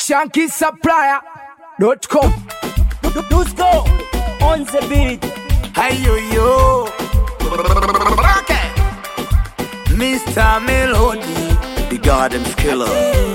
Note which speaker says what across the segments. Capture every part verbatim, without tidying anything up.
Speaker 1: Shanky Supplier dot com.
Speaker 2: Dusko on the beat.
Speaker 3: Hey yo yo, okay. Mister Melody, the Gardens Killer.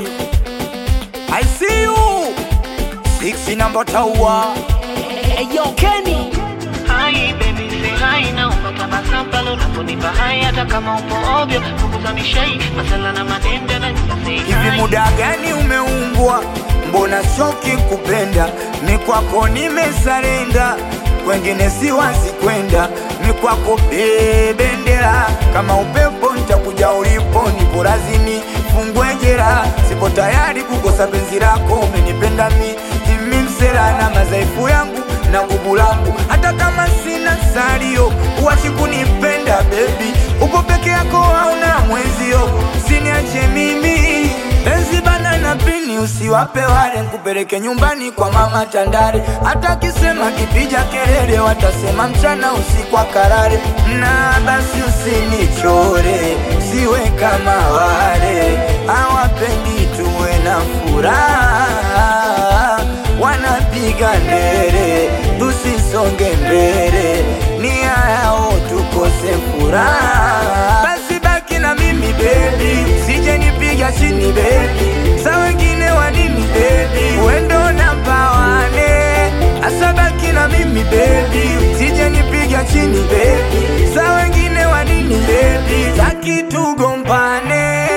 Speaker 3: I see you. Six number tower.
Speaker 2: Hey yo Kenny.
Speaker 4: Hi baby say hi na upata sampalo na kunipa hai hata kama upo obyo punguza mishai masala na madende na say
Speaker 3: Hivi muda gani umeumbwa? Mbona shoki kupenda? Ni kwako nimesarenda, wengine siwasi kwenda. Ni kwako bebendera, kama upepo nitakuja ulipo. Nipo razini fungwe jera, sipo tayari kukosa penzi lako. Umenipenda mi imimsera na mazaifu yangu na nguvu langu. Hata kama sina salio, uachi kunipenda baby. Uko peke yako hauna mwenzio, usiniache mimi. Penzi bana na pini usiwape wale, nikupeleke nyumbani kwa mama Tandale. Hata kisema kipija kelele, watasema mchana usiku akarare. Na basi usinichore, siwe kama wale hawapendi tuwe na furaha. Wanapiga ndere, tusisonge mbele, nia yao tukose furaha. Basi baki na mimi baby, sije nipiga chini baby. Sa wengine wanini baby, wendo namba wane. Asa baki na mimi baby, sije nipiga chini baby. Sa wengine wanini baby, taki tugombane.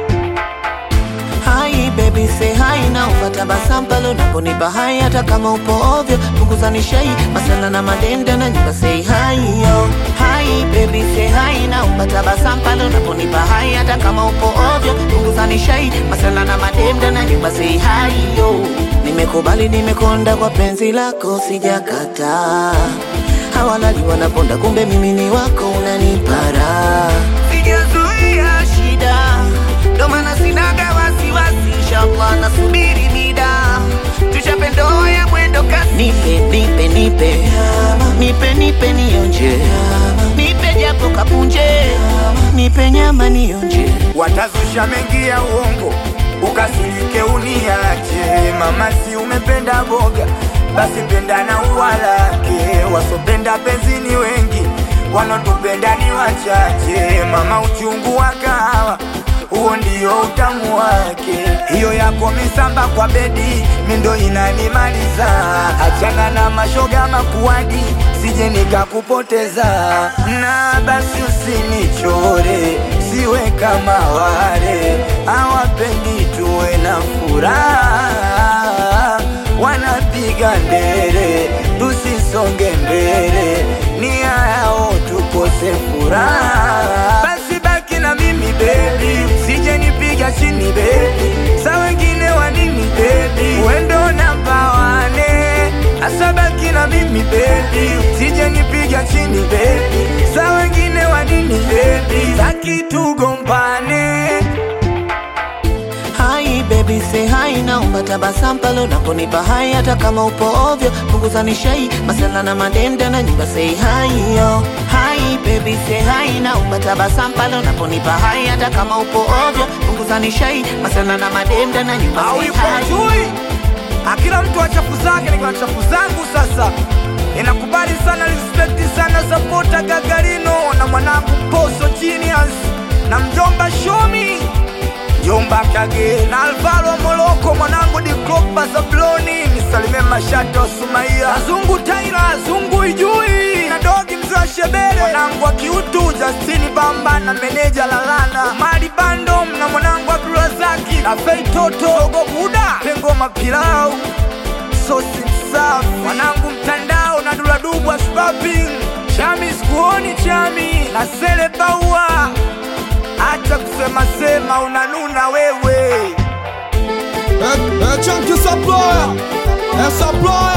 Speaker 4: Hi baby say hi na upata basampalo na kunipa hai hata kama upo ovyo punguza nishai masala na madende na nyumba say hi yo. Hi baby say hi na upata basampalo na kunipa hai hata kama upo ovyo punguza nishai masala na madende na nyumba say hi yo. Nimekubali nimekonda kwa penzi lako sijakata, hawalali wanaponda kumbe mimi ni wako unanipara. Sijazuia shida ndo maana sinaga wasiwasi, inshallah nasubiri mida tuchapendoa ya mwendo kasi. Nipe, nipe, nipe nipe, nipe nionje, nipe japo kapunje, nipe nyama nionje.
Speaker 3: Watazusha mengi ya uongo, ukasirike uniache. Mama si umependa boga, basi penda na uwalake. Wasopenda penzi ni wengi, wanotupenda ni wachache. Mama uchungu wa kahawa, huo ndio utamu wake. Hiyo yako misamba kwa bedi, mindo inanimaliza. Achana na mashoga makuadi, sije nikakupoteza. Na basi usinichore, siwe kama wale hawapendi tuwe na furaha. Wanapiga ndere, tusisonge mbele, nia yao tukose furaha. Basi baki na mimi baby, sije nipiga chini baby. Sa wengine wanini baby, wendo namba wane. Asa baki na mimi baby, sije nipiga chini baby. Sa wengine wanini baby, taki tugombane.
Speaker 4: Hi baby say hi na upata basampalo na kunipa hai hata kama upo ovyo punguza nishai masala na madende na nyumba say hi yo. Hi baby say hi na upata basampalo na kunipa hai hata kama upo ovyo punguza nishai masala na madende na nyumba say hi.
Speaker 3: Hawipojui akila mtu wa chafu zake, ni kwa chafu zangu sasa. Inakubali sana, respect sana, supporta Gagarino na mwanangu Poso Genius na mjomba Shomi, Jomba Kage na Alvaro Moloko, mwanangu Di Klopa Zabloni, nisalime Mashata wa Sumaia, Azungu Taira, Azungu Ijui na Dogi Mzwa Shebele, mwanangu wa Kiutu Justini Bamba na meneja Lalana, Mari Bandom na mwanangu Abdurazaki na Fei Toto, Ogo Buda, Pengo Mapilau, Sosi Msafi, mwanangu Mtandao na Duladubu wa Spaping, Chami Skuoni Chami na Sele Baua. Acha kusema sema unanuna wewe.
Speaker 1: Shanky Supplier, Supplier.